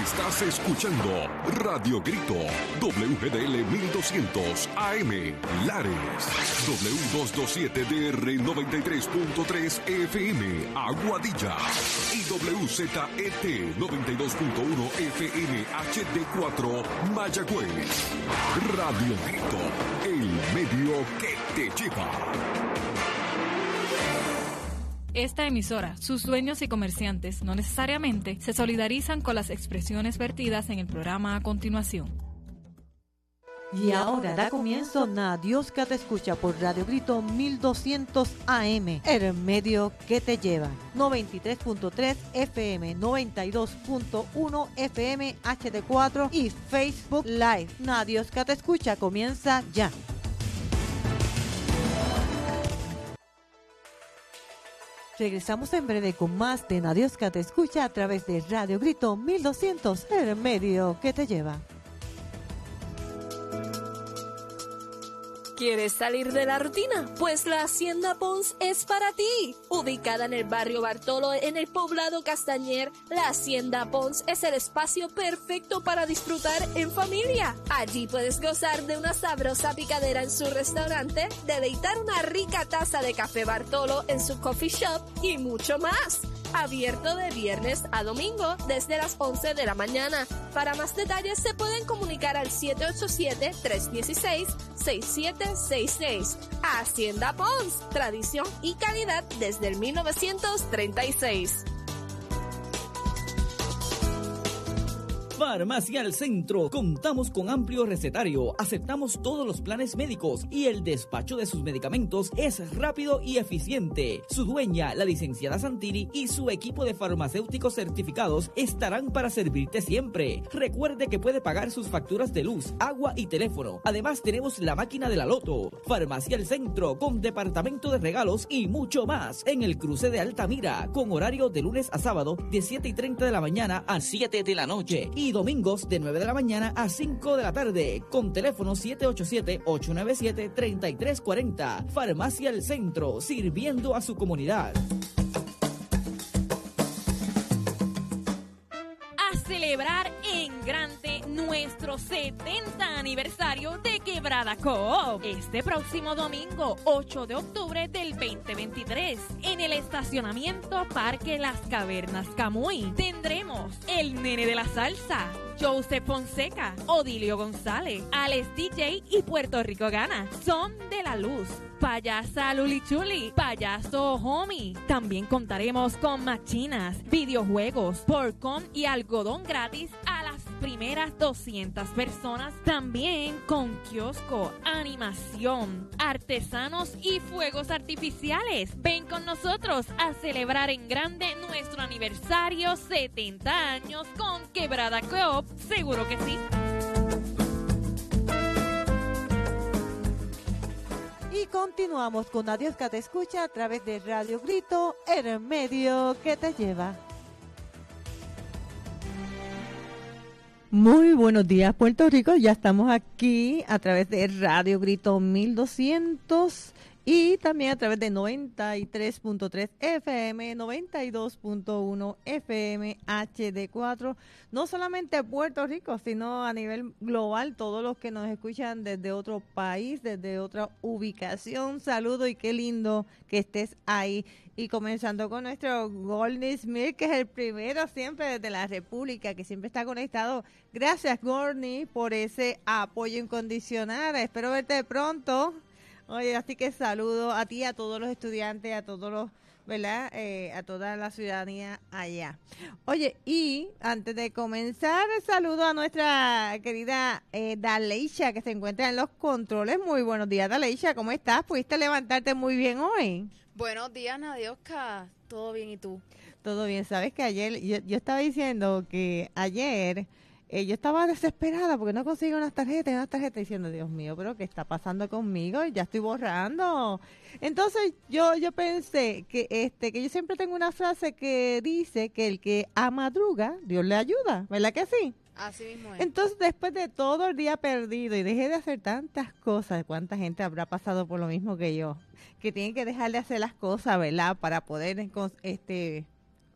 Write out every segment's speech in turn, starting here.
Estás escuchando Radio Grito, WGDL 1200 AM, Lares, W227DR 93.3 FM, Aguadilla, y WZET 92.1 FM HD4, Mayagüez. Radio Grito, el medio que te lleva. Esta emisora, sus dueños y comerciantes no necesariamente se solidarizan con las expresiones vertidas en el programa a continuación. Y ahora da comienzo Dios que te escucha por Radio Grito 1200 AM, el medio que te lleva. 93.3 FM, 92.1 FM HD4 y Facebook Live. Dios que te escucha comienza ya. Regresamos en breve con más de Dios que te escucha a través de Radio Grito 1200, el medio que te lleva. ¿Quieres salir de la rutina? Pues la Hacienda Pons es para ti. Ubicada en el barrio Bartolo, en el poblado Castañer, la Hacienda Pons es el espacio perfecto para disfrutar en familia. Allí puedes gozar de una sabrosa picadera en su restaurante, deleitar una rica taza de café Bartolo en su coffee shop y mucho más. Abierto de viernes a domingo desde las 11 de la mañana. Para más detalles se pueden comunicar al 787-316-6766. Hacienda Pons, tradición y calidad desde el 1936. Farmacia al Centro. Contamos con amplio recetario, aceptamos todos los planes médicos y el despacho de sus medicamentos es rápido y eficiente. Su dueña, la licenciada Santini, y su equipo de farmacéuticos certificados estarán para servirte siempre. Recuerde que puede pagar sus facturas de luz, agua y teléfono. Además tenemos la máquina de la Loto. Farmacia al Centro, con departamento de regalos y mucho más. En el cruce de Altamira, con horario de lunes a sábado de 7:30 de la mañana a 7 de la noche. Y domingos de 9 de la mañana a 5 de la tarde, con teléfono 787-897-3340. Farmacia El Centro, sirviendo a su comunidad. A celebrar en grande nuestro 70 aniversario de Quebrada Coop. Este próximo domingo, 8 de octubre del 2023, en el estacionamiento Parque Las Cavernas Camuy, tendremos el nene de la salsa, Joseph Fonseca, Odilio González, Alex DJ y Puerto Rico Gana, Son de la Luz, Payasa Lulichuli, Payaso Homie. También contaremos con machinas, videojuegos, porcón y algodón gratis a las primeras 200 personas. También con kiosco, animación, artesanos y fuegos artificiales. Ven con nosotros a celebrar en grande nuestro aniversario 70 años con Quebrada Coop. Seguro que sí. Y continuamos con Dios que te escucha a través de Radio Grito, el medio que te lleva. Muy buenos días, Puerto Rico. Ya estamos aquí a través de Radio Grito 1200 y también a través de 93.3 FM, 92.1 FM HD4. No solamente Puerto Rico, sino a nivel global, todos los que nos escuchan desde otro país, desde otra ubicación. Saludo y qué lindo que estés ahí. Y comenzando con nuestro Gordy Smith, que es el primero siempre desde la República, que siempre está conectado. Gracias, Gordy, por ese apoyo incondicional. Espero verte pronto. Oye, así que saludo a ti, a todos los estudiantes, a todos los, ¿verdad? A toda la ciudadanía allá. Oye, y antes de comenzar, saludo a nuestra querida Daleisha, que se encuentra en los controles. Muy buenos días, Daleisha, ¿cómo estás? ¿Pudiste levantarte muy bien hoy? Buenos días, Nadioska. ¿Todo bien y tú? Todo bien. Sabes que ayer, yo estaba diciendo que ayer yo estaba desesperada porque no consigo unas tarjetas, diciendo, Dios mío, pero ¿qué está pasando conmigo? Ya estoy borrando. Entonces yo pensé que yo siempre tengo una frase que dice que el que amadruga, Dios le ayuda, ¿verdad que sí? Así mismo es. Entonces, después de todo el día perdido y dejé de hacer tantas cosas, ¿cuánta gente habrá pasado por lo mismo que yo? Que tienen que dejar de hacer las cosas, ¿verdad? Para poder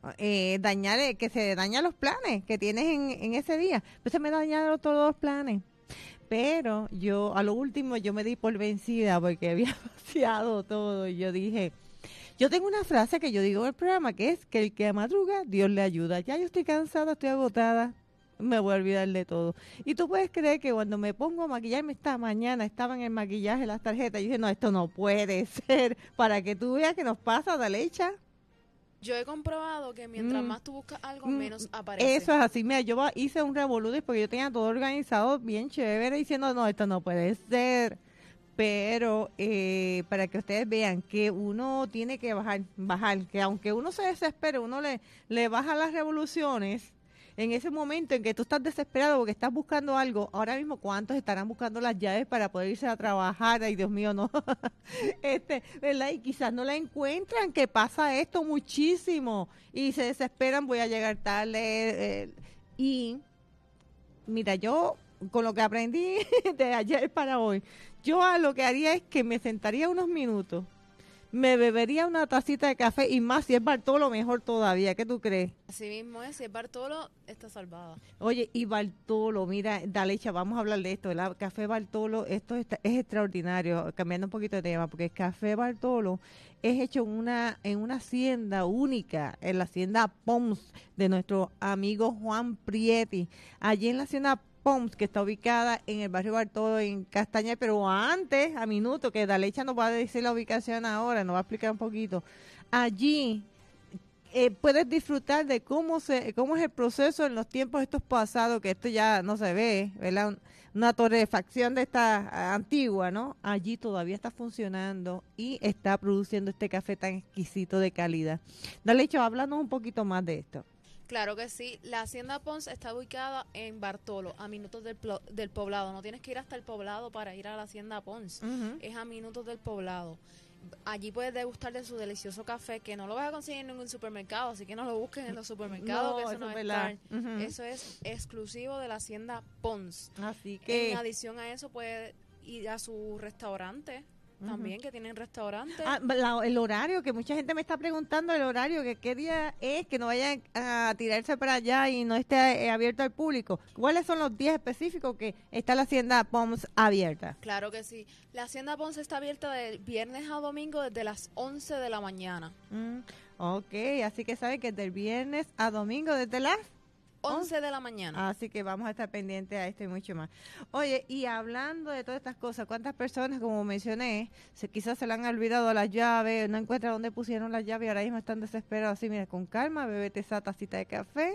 que se dañan los planes que tienes en ese día. Pues se me dañaron todos los planes. Pero yo, a lo último, yo me di por vencida porque había vaciado todo. Y yo dije, yo tengo una frase que yo digo en el programa, que es que el que madruga, Dios le ayuda. Ya yo estoy cansada, estoy agotada, me voy a olvidar de todo. Y tú puedes creer que cuando me pongo a maquillarme esta mañana, estaba en el maquillaje, las tarjetas, y dije, no, esto no puede ser. Para que tú veas que nos pasa, Dalecha. Yo he comprobado que mientras más tú buscas algo, menos aparece. Eso es así. Mira, yo hice un revolú porque yo tenía todo organizado bien chévere diciendo, no, esto no puede ser. Pero para que ustedes vean que uno tiene que bajar, que aunque uno se desespere, uno le baja las revoluciones. En ese momento en que tú estás desesperado porque estás buscando algo, ahora mismo ¿cuántos estarán buscando las llaves para poder irse a trabajar? Ay, Dios mío, no. ¿Verdad? Y quizás no la encuentran, que pasa esto muchísimo y se desesperan, voy a llegar tarde. Y mira, yo con lo que aprendí de ayer para hoy, yo lo que haría es que me sentaría unos minutos, me bebería una tacita de café y más si es Bartolo, mejor todavía. ¿Qué tú crees? Así mismo es, si es Bartolo, está salvada. Oye, y Bartolo, mira, Dalecha, vamos a hablar de esto, ¿verdad? Café Bartolo, esto es extraordinario, cambiando un poquito de tema, porque el Café Bartolo es hecho en una hacienda única, en la hacienda Pons, de nuestro amigo Juan Prietti. Allí en la hacienda Pons, que está ubicada en el barrio Bartolo, en Castañar, pero antes, a minuto, que Dalecha nos va a decir la ubicación ahora, nos va a explicar un poquito. Allí puedes disfrutar de cómo es el proceso en los tiempos estos pasados, que esto ya no se ve, ¿verdad? Una torrefacción de esta antigua, ¿no? Allí todavía está funcionando y está produciendo este café tan exquisito de calidad. Dalecha, háblanos un poquito más de esto. Claro que sí. La Hacienda Pons está ubicada en Bartolo, a minutos del poblado. No tienes que ir hasta el poblado para ir a la Hacienda Pons. Es a minutos del poblado. Allí puedes degustar de su delicioso café, que no lo vas a conseguir en ningún supermercado, así que no lo busquen en los supermercados, que eso no va a estar. Eso es exclusivo de la Hacienda Pons. Así que en adición a eso, puedes ir a su restaurante. También, que tienen restaurantes. El horario, que mucha gente me está preguntando, el horario, que qué día es, que no vayan a tirarse para allá y no esté abierto al público. ¿Cuáles son los días específicos que está la Hacienda Pons abierta? Claro que sí. La Hacienda Pons está abierta de viernes a domingo desde las 11 de la mañana. Ok, así que saben que del viernes a domingo desde las 11 de la mañana. Así que vamos a estar pendientes a esto y mucho más. Oye, y hablando de todas estas cosas, ¿cuántas personas, como mencioné, quizás se le han olvidado las llaves, no encuentran dónde pusieron las llaves y ahora mismo están desesperados? Así, mira, con calma, bébete esa tacita de café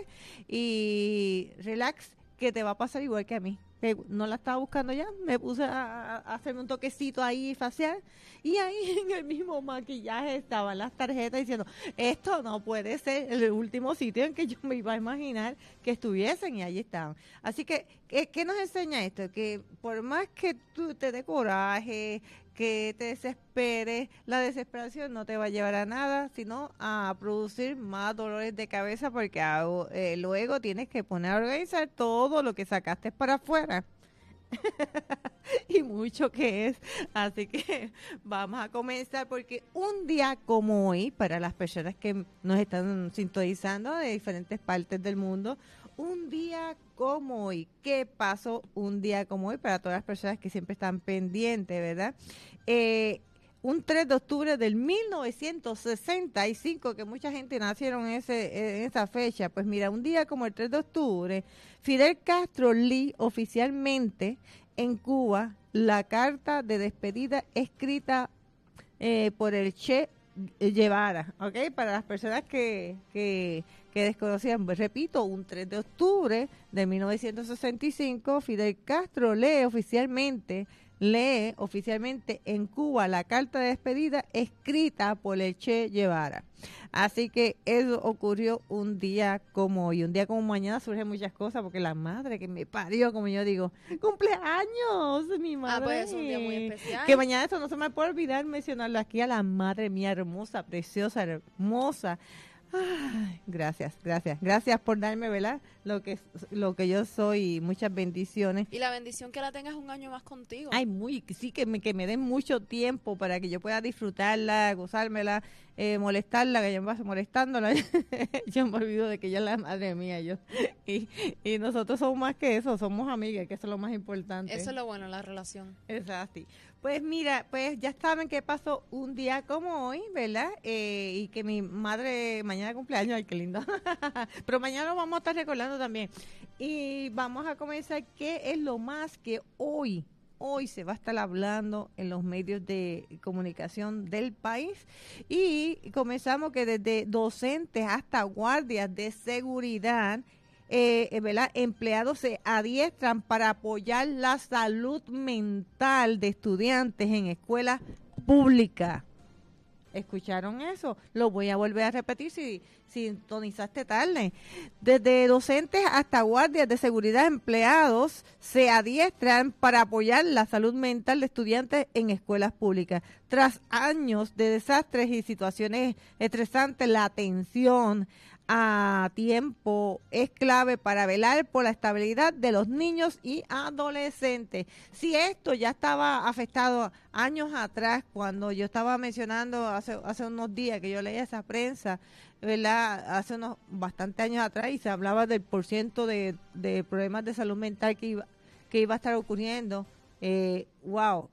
y relax, que te va a pasar igual que a mí. Que no la estaba buscando ya, me puse a hacerme un toquecito ahí facial y ahí en el mismo maquillaje estaban las tarjetas diciendo, esto no puede ser el último sitio en que yo me iba a imaginar que estuviesen, y ahí estaban. Así que, ¿qué nos enseña esto? Que por más que tú te dé coraje, que te desesperes, la desesperación no te va a llevar a nada, sino a producir más dolores de cabeza, porque luego tienes que poner a organizar todo lo que sacaste para afuera. Y mucho que es. Así que vamos a comenzar, porque un día como hoy, para las personas que nos están sintonizando de diferentes partes del mundo, un día como hoy, ¿qué pasó un día como hoy? Para todas las personas que siempre están pendientes, ¿verdad? Un 3 de octubre del 1965, que mucha gente nacieron en esa fecha. Pues mira, un día como el 3 de octubre, Fidel Castro lee oficialmente en Cuba la carta de despedida escrita por el Che Guevara, ¿ok? Para las personas que desconocían, pues, repito, un 3 de octubre de 1965, Fidel Castro lee oficialmente en Cuba la carta de despedida escrita por el Che Guevara. Así que eso ocurrió un día como hoy. Un día como mañana surgen muchas cosas, porque la madre que me parió, como yo digo, ¡cumpleaños! Mi madre. Pues es un día muy especial. Que mañana eso no se me puede olvidar mencionarlo aquí, a la madre mía hermosa, preciosa, hermosa. Ay, gracias por darme, ¿verdad? Lo que yo soy, muchas bendiciones. Y la bendición que la tengas un año más contigo. Ay, sí, que me den mucho tiempo para que yo pueda disfrutarla, gozármela. molestarla, que ella me pasa molestándola. Yo me olvido de que ella es la madre mía. Y nosotros somos más que eso, somos amigas, que eso es lo más importante. Eso es lo bueno, la relación. Exacto. Pues mira, pues ya saben que pasó un día como hoy, ¿verdad? Y que mi madre mañana cumpleaños, ay, qué lindo. Pero mañana lo vamos a estar recordando también. Y vamos a comenzar qué es lo más que hoy se va a estar hablando en los medios de comunicación del país. Y comenzamos que desde docentes hasta guardias de seguridad, ¿verdad? Empleados se adiestran para apoyar la salud mental de estudiantes en escuelas públicas. ¿Escucharon eso? Lo voy a volver a repetir si sintonizaste tarde. Desde docentes hasta guardias de seguridad, empleados se adiestran para apoyar la salud mental de estudiantes en escuelas públicas. Tras años de desastres y situaciones estresantes, la atención a tiempo es clave para velar por la estabilidad de los niños y adolescentes. Si esto ya estaba afectado años atrás, cuando yo estaba mencionando hace unos días que yo leía esa prensa, ¿verdad? Hace unos bastantes años atrás, y se hablaba del porciento de problemas de salud mental que iba a estar ocurriendo. Wow.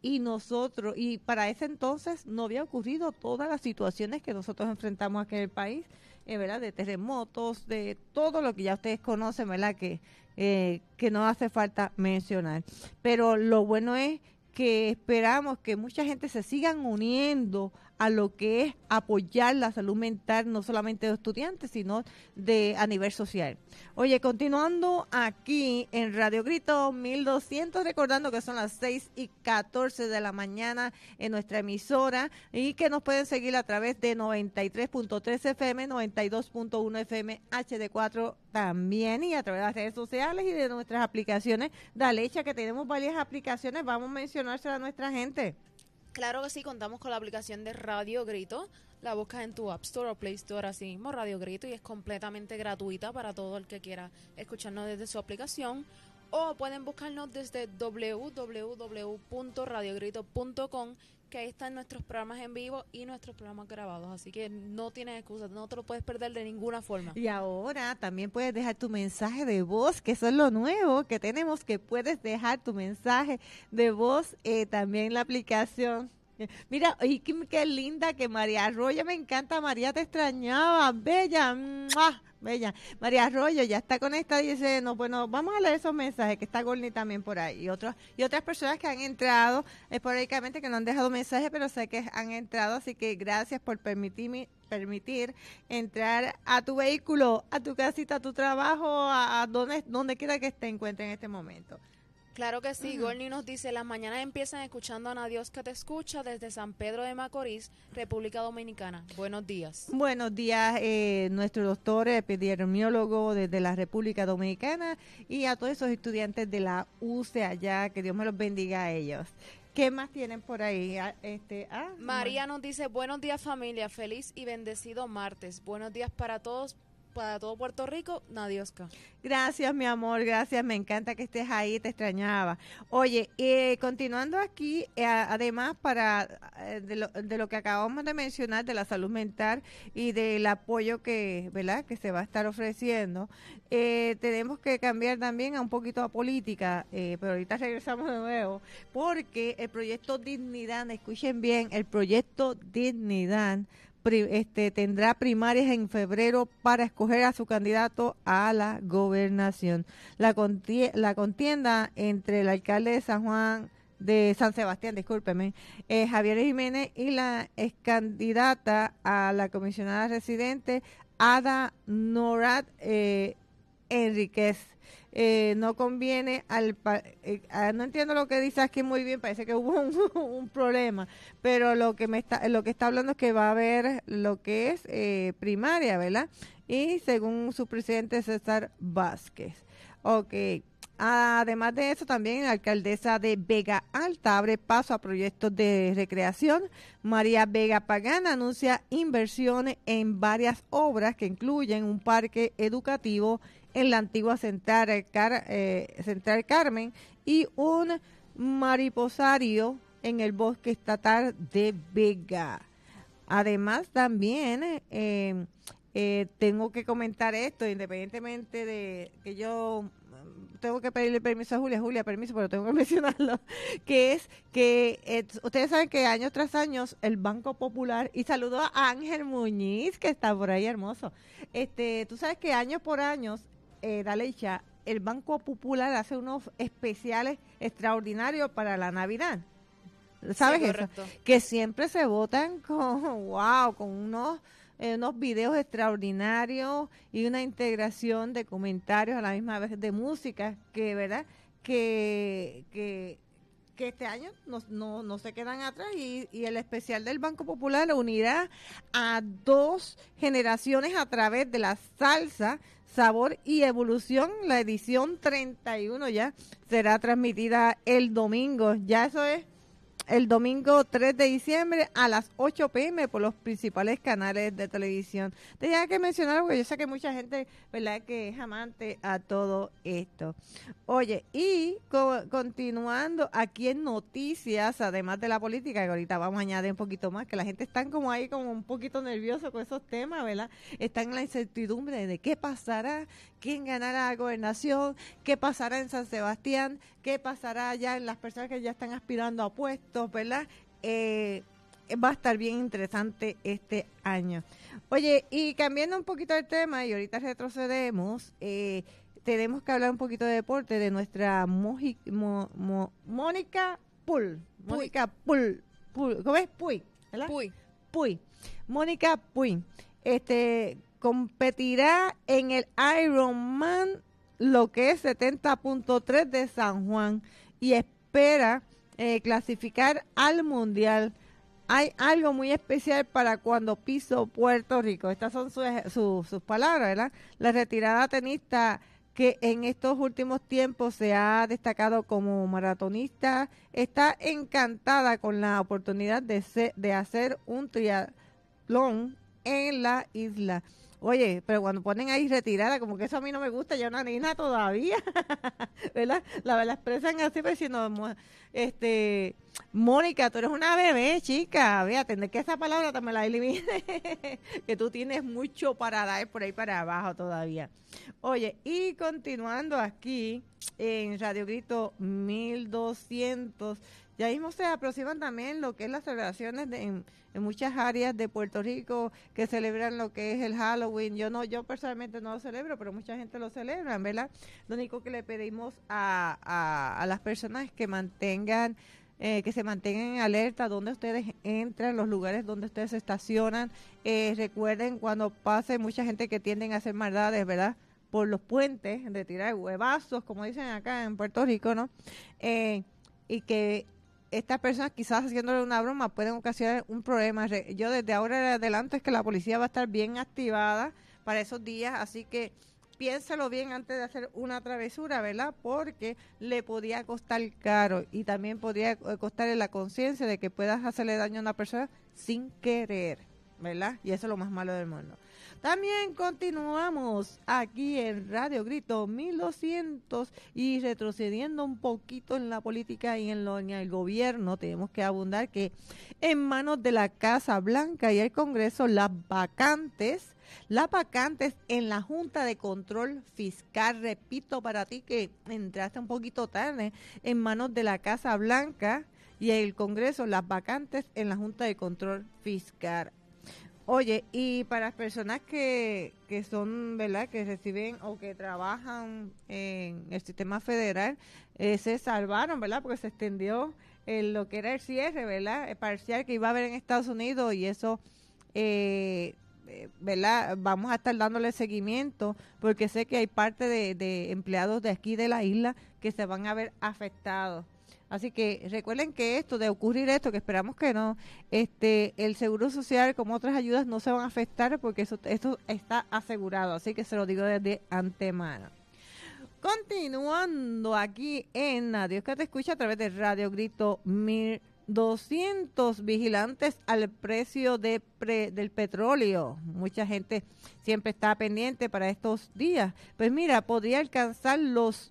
Y para ese entonces no había ocurrido todas las situaciones que nosotros enfrentamos aquí en el país, ¿verdad? De terremotos, de todo lo que ya ustedes conocen, ¿verdad? Que no hace falta mencionar. Pero lo bueno es que esperamos que mucha gente se sigan uniendo a lo que es apoyar la salud mental, no solamente de estudiantes, sino a nivel social. Oye, continuando aquí en Radio Grito 1200, recordando que son las 6:14 de la mañana en nuestra emisora, y que nos pueden seguir a través de 93.3 FM, 92.1 FM, HD4 también, y a través de las redes sociales y de nuestras aplicaciones. Dale, Echa, que tenemos varias aplicaciones, vamos a mencionárselas a nuestra gente. Claro que sí, contamos con la aplicación de Radio Grito. La buscas en tu App Store o Play Store, así mismo, Radio Grito, y es completamente gratuita para todo el que quiera escucharnos desde su aplicación. O pueden buscarnos desde www.radiogrito.com, que ahí están nuestros programas en vivo y nuestros programas grabados. Así que no tienes excusa, no te lo puedes perder de ninguna forma. Y ahora también puedes dejar tu mensaje de voz, que eso es lo nuevo que tenemos, que puedes dejar tu mensaje de voz también en la aplicación. Mira, y qué linda que María Arroyo, me encanta, María, te extrañaba, bella, ¡mua! Bella. María Arroyo ya está conectada y dice, no, bueno, vamos a leer esos mensajes, que está Gorni también por ahí, y otras personas que han entrado esporádicamente, que no han dejado mensajes, pero sé que han entrado, así que gracias por permitir entrar a tu vehículo, a tu casita, a tu trabajo, a donde quiera que te encuentre en este momento. Claro que sí, Gorni nos dice, las mañanas empiezan escuchando a Ana Dios que te escucha desde San Pedro de Macorís, República Dominicana. Buenos días. Buenos días, nuestro doctor epidemiólogo desde la República Dominicana, y a todos esos estudiantes de la UCE allá, que Dios me los bendiga a ellos. ¿Qué más tienen por ahí? María nos dice, buenos días familia, feliz y bendecido martes. Buenos días para todos. Para todo Puerto Rico, Nadiosca. Gracias, mi amor, gracias, me encanta que estés ahí, te extrañaba. Oye, continuando aquí, además de lo que acabamos de mencionar, de la salud mental y del apoyo ¿verdad?, que se va a estar ofreciendo, tenemos que cambiar también a un poquito a política, pero ahorita regresamos de nuevo, porque el proyecto Dignidad, escuchen bien, el proyecto Dignidad tendrá primarias en febrero para escoger a su candidato a la gobernación. La contienda entre el alcalde de San Sebastián, Javier Jiménez, y la ex candidata a la comisionada residente, Ada Norad Enríquez. No conviene no entiendo lo que dice aquí muy bien, parece que hubo un problema, pero lo que está hablando es que va a haber lo que es primaria, ¿verdad? Y según su presidente César Vázquez. Okay. Además de eso, también la alcaldesa de Vega Alta abre paso a proyectos de recreación. María Vega Pagana anuncia inversiones en varias obras que incluyen un parque educativo en la antigua Central Carmen y un mariposario en el bosque estatal de Vega. además también tengo que comentar esto, independientemente de que yo tengo que pedirle permiso a Julia, permiso, pero tengo que mencionarlo, que es que ustedes saben que año tras año el Banco Popular, y saludo a Ángel Muñiz, que está por ahí hermoso, tú sabes que año por año, Dalecha, el Banco Popular hace unos especiales extraordinarios para la Navidad. ¿Sabes sí, eso? Que siempre se votan con unos videos extraordinarios y una integración de comentarios a la misma vez de música, que verdad que este año no se quedan atrás, y el especial del Banco Popular unirá a 2 generaciones a través de la salsa, sabor y evolución. La edición 31 ya será transmitida el domingo, ya eso es el domingo 3 de diciembre a las 8 p.m. por los principales canales de televisión. Tenía que mencionar porque yo sé que mucha gente, ¿verdad?, que es amante a todo esto. Oye, y continuando aquí en noticias, además de la política, que ahorita vamos a añadir un poquito más, que la gente está como ahí como un poquito nervioso con esos temas, ¿verdad? Están en la incertidumbre de qué pasará, quién ganará la gobernación, qué pasará en San Sebastián, qué pasará allá en las personas que ya están aspirando a puestos, ¿verdad? Va a estar bien interesante este año. Oye, y cambiando un poquito el tema, y ahorita retrocedemos, tenemos que hablar un poquito de deporte de nuestra Mónica Puy. Mónica Puy. ¿Cómo es? Puy, ¿verdad? Puy. Mónica Puy. Competirá en el Ironman, lo que es 70.3 de San Juan, y espera clasificar al Mundial. Hay algo muy especial para cuando piso Puerto Rico. Estas son sus palabras, ¿verdad? La retirada tenista, que en estos últimos tiempos se ha destacado como maratonista, está encantada con la oportunidad de hacer un triatlón en la isla. Oye, pero cuando ponen ahí retirada, como que eso a mí no me gusta, ya una niña todavía, ¿verdad? La expresan así, pero si no, Mónica, tú eres una bebé, chica, fíjate, que esa palabra también la elimine, que tú tienes mucho para dar por ahí para abajo todavía. Oye, y continuando aquí en Radio Grito 1200, ya mismo se aproximan también lo que es las celebraciones en muchas áreas de Puerto Rico, que celebran lo que es el Halloween. Yo personalmente no lo celebro, pero mucha gente lo celebra, ¿verdad? Lo único que le pedimos a las personas que se mantengan en alerta donde ustedes entran, los lugares donde ustedes se estacionan. Recuerden cuando pase mucha gente que tienden a hacer maldades, ¿verdad?, por los puentes, de tirar huevazos, como dicen acá en Puerto Rico, ¿no? Y que estas personas, quizás haciéndole una broma, pueden ocasionar un problema. Yo desde ahora en adelante es que la policía va a estar bien activada para esos días, así que piénselo bien antes de hacer una travesura, ¿verdad? Porque le podría costar caro, y también podría costarle la conciencia de que puedas hacerle daño a una persona sin querer, ¿verdad? Y eso es lo más malo del mundo. También continuamos aquí en Radio Grito 1200, y retrocediendo un poquito en la política y en el gobierno, tenemos que abundar que en manos de la Casa Blanca y el Congreso, las vacantes en la Junta de Control Fiscal, repito para ti que entraste un poquito tarde, en manos de la Casa Blanca y el Congreso, las vacantes en la Junta de Control Fiscal. Oye, y para las personas que son, ¿verdad?, que reciben o que trabajan en el sistema federal, se salvaron, ¿verdad?, porque se extendió lo que era el cierre, ¿verdad?, parcial que iba a haber en Estados Unidos, y eso, ¿verdad?, vamos a estar dándole seguimiento, porque sé que hay parte de empleados de aquí de la isla que se van a ver afectados. Así que recuerden que de ocurrir esto, que esperamos que no, el Seguro Social, como otras ayudas, no se van a afectar, porque esto está asegurado. Así que se lo digo desde antemano. Continuando aquí en Dios que te escucha a través de Radio Grito 1200, vigilantes al precio del petróleo. Mucha gente siempre está pendiente para estos días. Pues mira, podría alcanzar los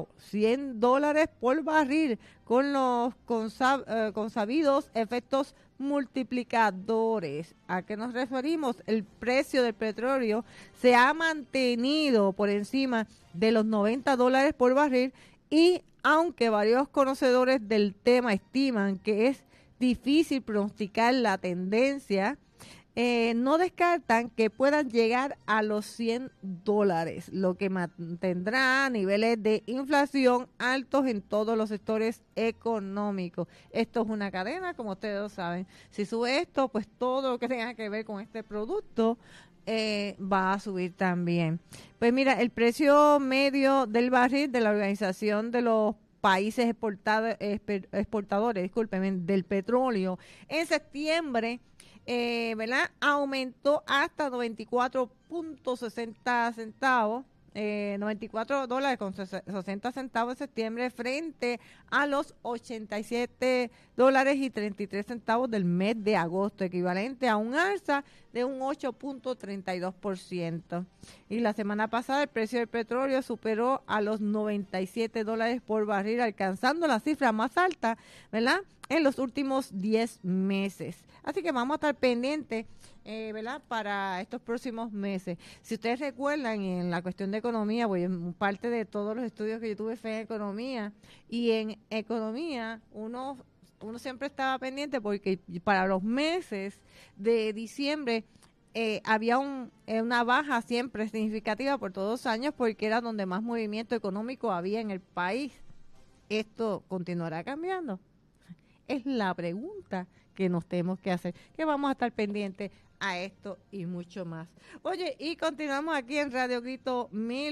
$100 por barril, con los consabidos efectos multiplicadores. ¿A qué nos referimos? El precio del petróleo se ha mantenido por encima de los $90 por barril y aunque varios conocedores del tema estiman que es difícil pronosticar la tendencia, no descartan que puedan llegar a los $100, lo que mantendrá niveles de inflación altos en todos los sectores económicos. Esto es una cadena, como ustedes lo saben. Si sube esto, pues todo lo que tenga que ver con este producto va a subir también. Pues mira, el precio medio del barril de la Organización de los Países Exportadores, discúlpenme, del petróleo en septiembre, ¿verdad? Aumentó hasta 94.60 centavos, $94 con 60 centavos en septiembre frente a los $87.33 del mes de agosto, equivalente a un alza de un 8.32%. Y la semana pasada el precio del petróleo superó a los $97 por barril, alcanzando la cifra más alta, ¿verdad?, en los últimos 10 meses. Así que vamos a estar pendientes, ¿verdad?, para estos próximos meses. Si ustedes recuerdan, en la cuestión de economía, pues parte de todos los estudios que yo tuve fue en economía, y en economía uno siempre estaba pendiente porque para los meses de diciembre había una baja siempre significativa por todos los años porque era donde más movimiento económico había en el país. ¿Esto continuará cambiando? Es la pregunta que nos tenemos que hacer, que vamos a estar pendientes a esto y mucho más. Oye, y continuamos aquí en Radio Grito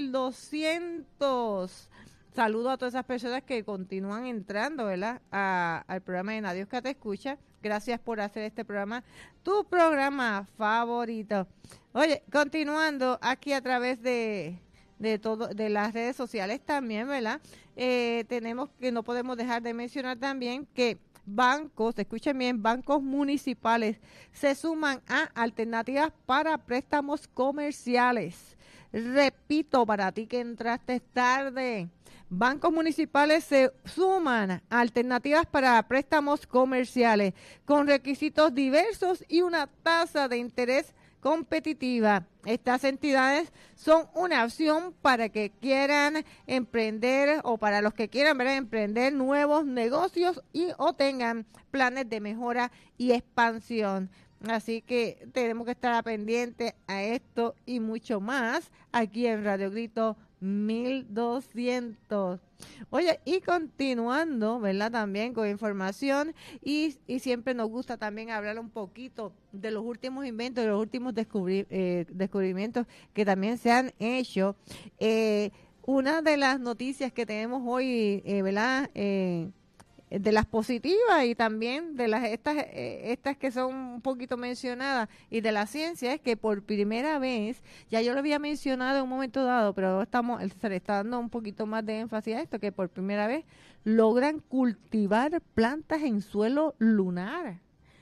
1200. Saludo a todas esas personas que continúan entrando, ¿verdad?, al programa de Nadie que te escucha. Gracias por hacer este programa tu programa favorito. Oye, continuando aquí a través de las redes sociales también, ¿verdad? Tenemos que no podemos dejar de mencionar también que bancos, escuchen bien, bancos municipales se suman a alternativas para préstamos comerciales. Repito, para ti que entraste tarde, bancos municipales se suman a alternativas para préstamos comerciales con requisitos diversos y una tasa de interés competitiva. Estas entidades son una opción para que quieran emprender o para los que quieran, ¿verdad?, emprender nuevos negocios y o tengan planes de mejora y expansión. Así que tenemos que estar pendientes a esto y mucho más aquí en Radio Grito 1200. Oye, y continuando, ¿verdad?, también con información y siempre nos gusta también hablar un poquito de los últimos inventos, de los últimos descubrimientos que también se han hecho. Una de las noticias que tenemos hoy, ¿verdad?, de las positivas y también de las estas que son un poquito mencionadas y de la ciencia, es que por primera vez, ya yo lo había mencionado en un momento dado, pero se le está dando un poquito más de énfasis a esto, que por primera vez logran cultivar plantas en suelo lunar.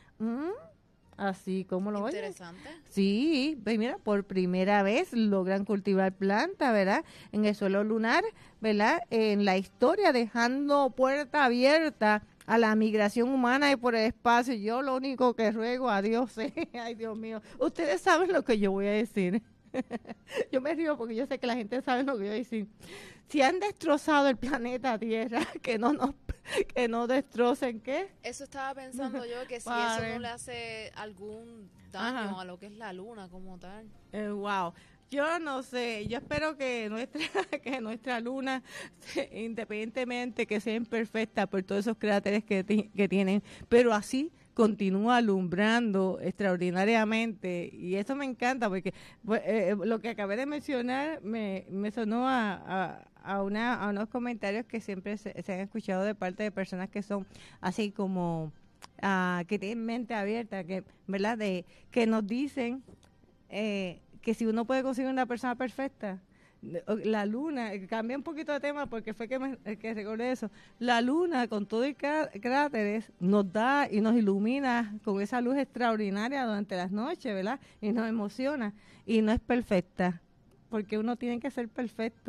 Así como lo oyes. Interesante. Sí, pues mira, por primera vez logran cultivar plantas, ¿verdad?, en el suelo lunar, ¿verdad?, en la historia, dejando puerta abierta a la migración humana y por el espacio. Yo lo único que ruego a Dios es, ay Dios mío, ustedes saben lo que yo voy a decir. Yo me río porque yo sé que la gente sabe lo que yo voy a decir. Si han destrozado el planeta Tierra, que no destrocen, ¿qué? Eso estaba pensando yo, que si eso no le hace algún daño a lo que es la luna como tal. Wow. Yo no sé, yo espero que nuestra luna, independientemente que sea imperfecta por todos esos cráteres que tienen, pero así continúa alumbrando extraordinariamente, y eso me encanta porque lo que acabé de mencionar me sonó a unos comentarios que siempre se han escuchado de parte de personas que son así como que tienen mente abierta, que, ¿verdad?, que nos dicen que si uno puede conseguir una persona perfecta, la luna, cambié un poquito de tema porque fue que recordé eso, la luna con todo y cráteres nos da y nos ilumina con esa luz extraordinaria durante las noches, ¿verdad?, y nos emociona, y no es perfecta, porque uno tiene que ser perfecto,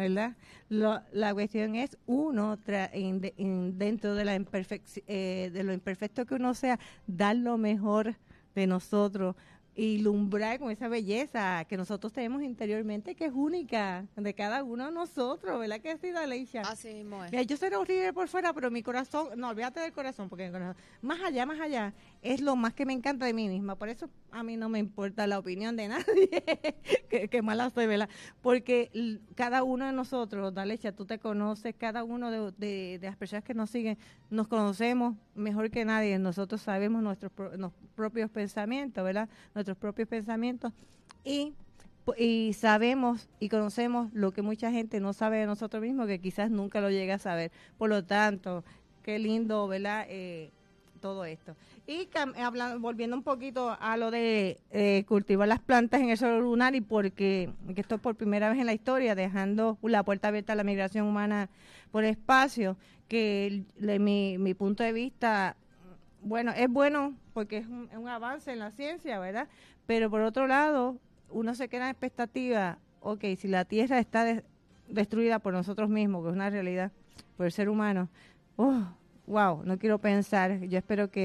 ¿verdad? La cuestión es uno, dentro de de lo imperfecto que uno sea, dar lo mejor de nosotros, ilumbrar con esa belleza que nosotros tenemos interiormente, que es única de cada uno de nosotros, ¿verdad que sí, Daleisha? Así mismo es. Mira, yo seré horrible por fuera, pero mi corazón, no, olvídate del corazón, porque el corazón, más allá, es lo más que me encanta de mí misma. Por eso a mí no me importa la opinión de nadie, que mala soy, ¿verdad? Porque cada uno de nosotros, Daleisha, tú te conoces, cada uno de las personas que nos siguen, nos conocemos mejor que nadie. Nosotros sabemos nuestros propios pensamientos, ¿verdad? Nuestros propios pensamientos y sabemos y conocemos lo que mucha gente no sabe de nosotros mismos, que quizás nunca lo llega a saber. Por lo tanto, qué lindo, ¿verdad? Todo esto. Y volviendo un poquito a lo de cultivar las plantas en el suelo lunar, y porque esto es por primera vez en la historia, dejando la puerta abierta a la migración humana por espacio, que mi punto de vista, bueno, es bueno porque es un avance en la ciencia, ¿verdad? Pero por otro lado, uno se queda en expectativa, ok, si la Tierra está destruida por nosotros mismos, que es una realidad, por el ser humano, wow, no quiero pensar, yo espero que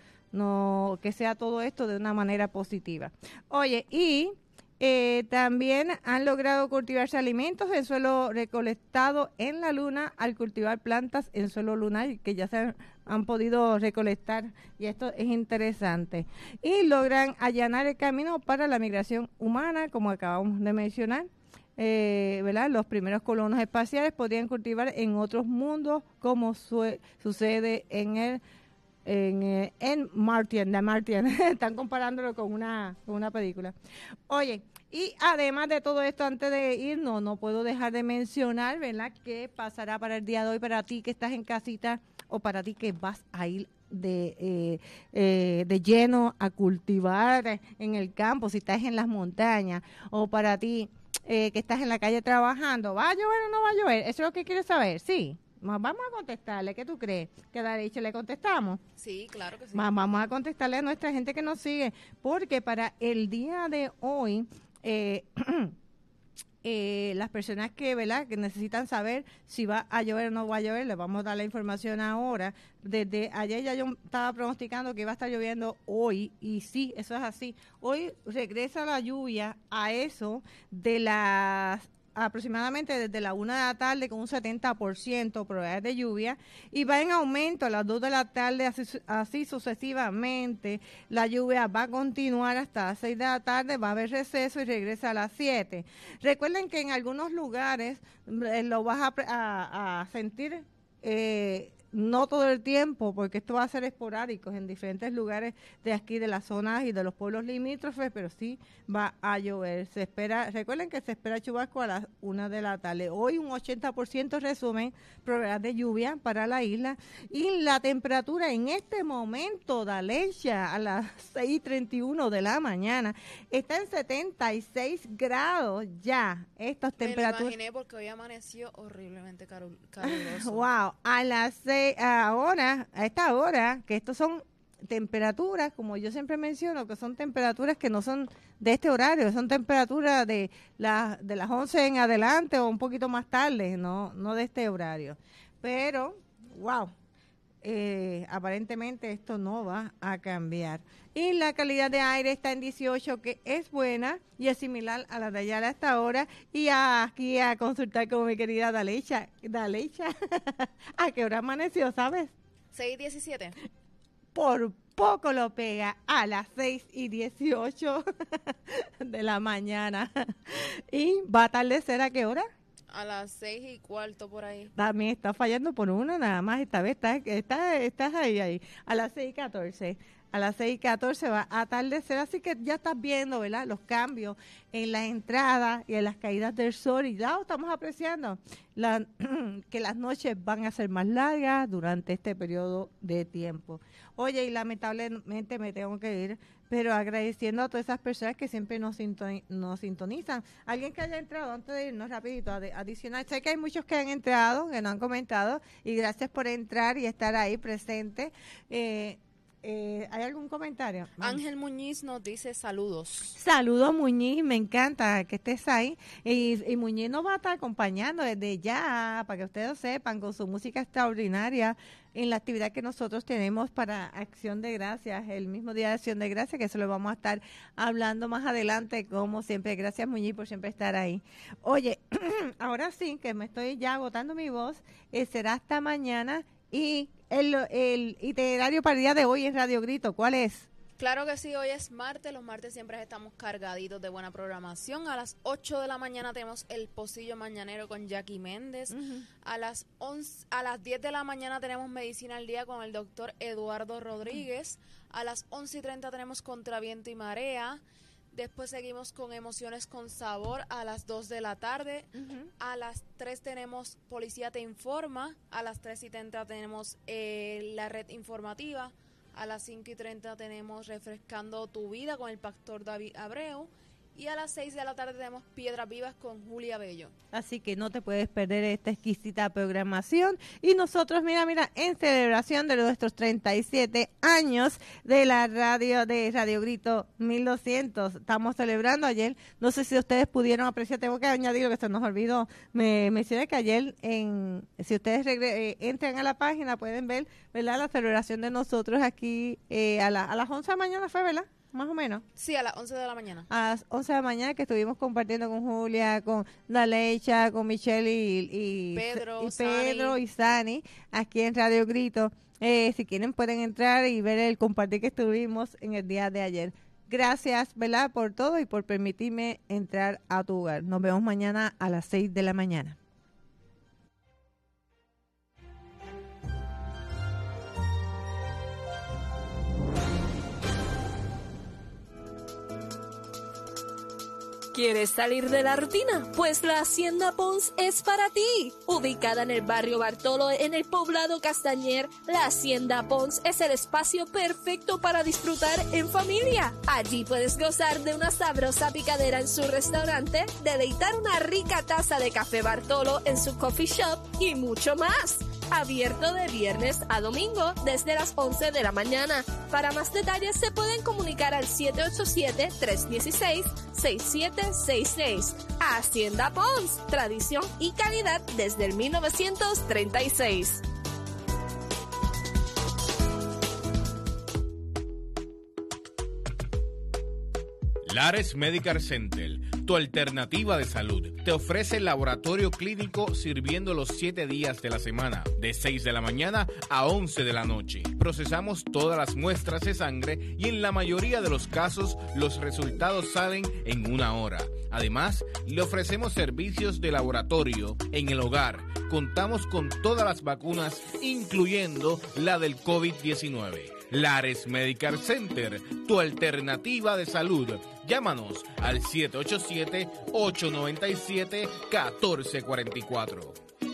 que sea todo esto de una manera positiva. Oye, y también han logrado cultivarse alimentos en suelo recolectado en la luna al cultivar plantas en suelo lunar que ya se han podido recolectar, y esto es interesante. Y logran allanar el camino para la migración humana, como acabamos de mencionar. ¿Verdad? Los primeros colonos espaciales podrían cultivar en otros mundos, como sucede en Martian, The Martian. Están comparándolo con una película. Oye, y además de todo esto, antes de irnos, no puedo dejar de mencionar, ¿verdad?, qué pasará para el día de hoy para ti que estás en casita, o para ti que vas a ir de lleno a cultivar en el campo, si estás en las montañas, o para ti que estás en la calle trabajando. ¿Va a llover o no va a llover? Eso es lo que quieres saber. Sí. Vamos a contestarle. ¿Qué tú crees? ¿Que Daleisha le contestamos? Sí, claro que sí. Vamos a contestarle a nuestra gente que nos sigue, porque para el día de hoy las personas que, ¿verdad?, que necesitan saber si va a llover o no va a llover, les vamos a dar la información ahora. Desde ayer ya yo estaba pronosticando que iba a estar lloviendo hoy, y sí, eso es así. Hoy regresa la lluvia a eso de aproximadamente desde la 1 de la tarde, con un 70% probabilidad de lluvia, y va en aumento a las 2 de la tarde, así sucesivamente. La lluvia va a continuar hasta las 6 de la tarde, va a haber receso y regresa a las 7. Recuerden que en algunos lugares lo vas a sentir no todo el tiempo, porque esto va a ser esporádico en diferentes lugares de aquí, de las zonas y de los pueblos limítrofes, pero sí va a llover. Recuerden que se espera chubasco a las 1 de la tarde. Hoy un 80% resumen probabilidad de lluvia para la isla, y la temperatura en este momento, Daleisha, a las 6:31 de la mañana, está en 76 grados ya. Estas temperaturas. Me lo imaginé porque hoy amaneció horriblemente caluroso. Wow, a esta hora, que estos son temperaturas, como yo siempre menciono, que son temperaturas que no son de este horario, son temperaturas de las 11 en adelante o un poquito más tarde, no de este horario. Pero, wow, aparentemente esto no va a cambiar. Y la calidad de aire está en 18, que es buena y es similar a la de allá a esta hora. Y aquí a consultar con mi querida Daleisha. ¿A qué hora amaneció, sabes? 6:17. Por poco lo pega, a las 6:18 de la mañana. ¿Y va a atardecer a qué hora? A las 6:15 por ahí. También está fallando por una nada más. Esta vez estás ahí. A las 6:14. A las 6:14 va a atardecer, así que ya estás viendo, ¿verdad?, los cambios en las entradas y en las caídas del sol, y ya estamos apreciando que las noches van a ser más largas durante este periodo de tiempo. Oye, y lamentablemente me tengo que ir, pero agradeciendo a todas esas personas que siempre nos sintonizan. Alguien que haya entrado, antes de irnos rapidito, adicional, sé que hay muchos que han entrado, que no han comentado, y gracias por entrar y estar ahí presente. ¿hay algún comentario? Ángel Muñiz nos dice saludos. Saludos, Muñiz, me encanta que estés ahí. Y Muñiz nos va a estar acompañando desde ya, para que ustedes sepan, con su música extraordinaria en la actividad que nosotros tenemos para Acción de Gracias, el mismo día de Acción de Gracias, que eso lo vamos a estar hablando más adelante, como siempre. Gracias, Muñiz, por siempre estar ahí. Oye, ahora sí, que me estoy ya agotando mi voz, será hasta mañana. Y el itinerario para el día de hoy en Radio Grito, ¿cuál es? Claro que sí, hoy es martes, los martes siempre estamos cargaditos de buena programación. A las 8 de la mañana tenemos el Pocillo Mañanero con Jackie Méndez. A las 10 de la mañana tenemos Medicina al Día con el doctor Eduardo Rodríguez. A las 11:30 tenemos Contra Viento y Marea. Después seguimos con Emociones con Sabor a las 2 de la tarde. A las 3 tenemos Policía Te Informa. A las 3:30 tenemos la red informativa. A las 5:30 tenemos Refrescando tu Vida con el pastor David Abreu. Y a las 6 de la tarde tenemos Piedras Vivas con Julia Bello. Así que no te puedes perder esta exquisita programación. Y nosotros, mira, en celebración de nuestros 37 años de la radio, de Radio Grito 1200. Estamos celebrando ayer. No sé si ustedes pudieron apreciar, tengo que añadir lo que se nos olvidó. Me mencioné que ayer, si ustedes entran a la página, pueden ver, ¿verdad?, la celebración de nosotros aquí a las 11 de la mañana fue, ¿verdad? Más o menos. Sí, a las 11 de la mañana. A las 11 de la mañana, que estuvimos compartiendo con Julia, con Daleicha, con Michelle y Pedro y Sani, aquí en Radio Grito. Si quieren pueden entrar y ver el compartir que estuvimos en el día de ayer. Gracias, ¿verdad?, por todo y por permitirme entrar a tu hogar. Nos vemos mañana a las 6 de la mañana. ¿Quieres salir de la rutina? Pues la Hacienda Pons es para ti. Ubicada en el barrio Bartolo, en el poblado Castañer, la Hacienda Pons es el espacio perfecto para disfrutar en familia. Allí puedes gozar de una sabrosa picadera en su restaurante, deleitar una rica taza de café Bartolo en su coffee shop y mucho más. Abierto de viernes a domingo desde las 11 de la mañana. Para más detalles se pueden comunicar al 787-316-6766. Hacienda Pons, tradición y calidad desde el 1936. Lares Medical Center, tu alternativa de salud, te ofrece el laboratorio clínico sirviendo los 7 días de la semana, de 6 de la mañana a 11 de la noche. Procesamos todas las muestras de sangre y en la mayoría de los casos los resultados salen en 1 hora. Además, le ofrecemos servicios de laboratorio en el hogar. Contamos con todas las vacunas, incluyendo la del COVID-19. Lares Medical Center, tu alternativa de salud. Llámanos al 787-897-1444.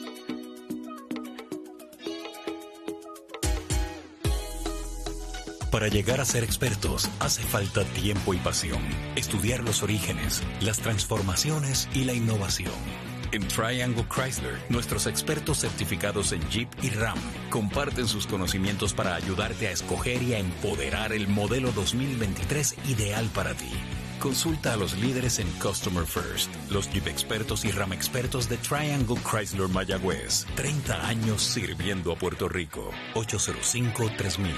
Para llegar a ser expertos hace falta tiempo y pasión. Estudiar los orígenes, las transformaciones y la innovación. En Triangle Chrysler, nuestros expertos certificados en Jeep y Ram comparten sus conocimientos para ayudarte a escoger y a empoderar el modelo 2023 ideal para ti. Consulta a los líderes en Customer First, los Jeep expertos y Ram expertos de Triangle Chrysler Mayagüez. 30 años sirviendo a Puerto Rico. 805-3000.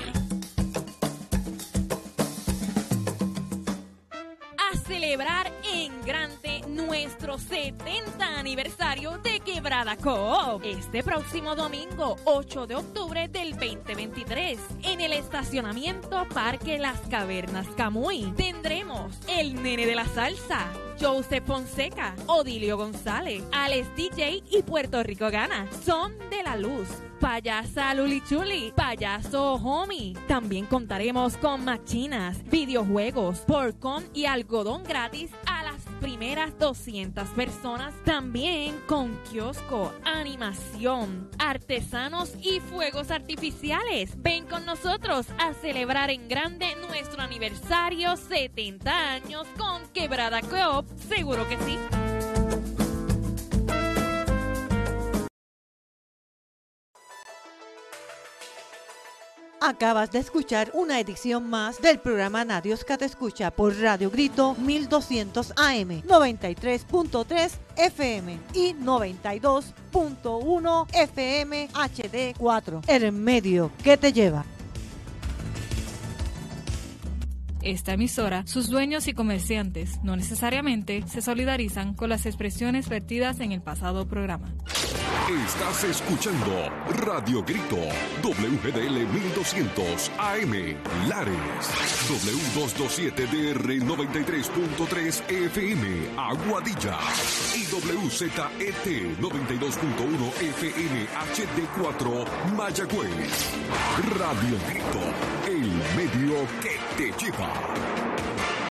Celebrar en grande nuestro 70 aniversario de Quebrada Coop. Este próximo domingo, 8 de octubre del 2023, en el estacionamiento Parque Las Cavernas Camuy, tendremos el nene de la salsa, Joseph Fonseca, Odilio González, Alex DJ y Puerto Rico Gana, Son de la Luz, Payasa Lulichuli, Payaso Homie. También contaremos con machinas, videojuegos, porcón y algodón gratis a las primeras 200 personas. También con kiosco, animación, artesanos y fuegos artificiales. Ven con nosotros a celebrar en grande nuestro aniversario 70 años con Quebrada Coop. Seguro que sí. Acabas de escuchar una edición más del programa Nadios que te escucha por Radio Grito 1200 AM, 93.3 FM y 92.1 FM HD4. El medio que te lleva. Esta emisora, sus dueños y comerciantes no necesariamente se solidarizan con las expresiones vertidas en el pasado programa. Estás escuchando Radio Grito, WGDL 1200 AM, Lares, W227DR 93.3 FM, Aguadilla, y WZET 92.1 FM HD4, Mayagüez. Radio Grito, el medio que te lleva.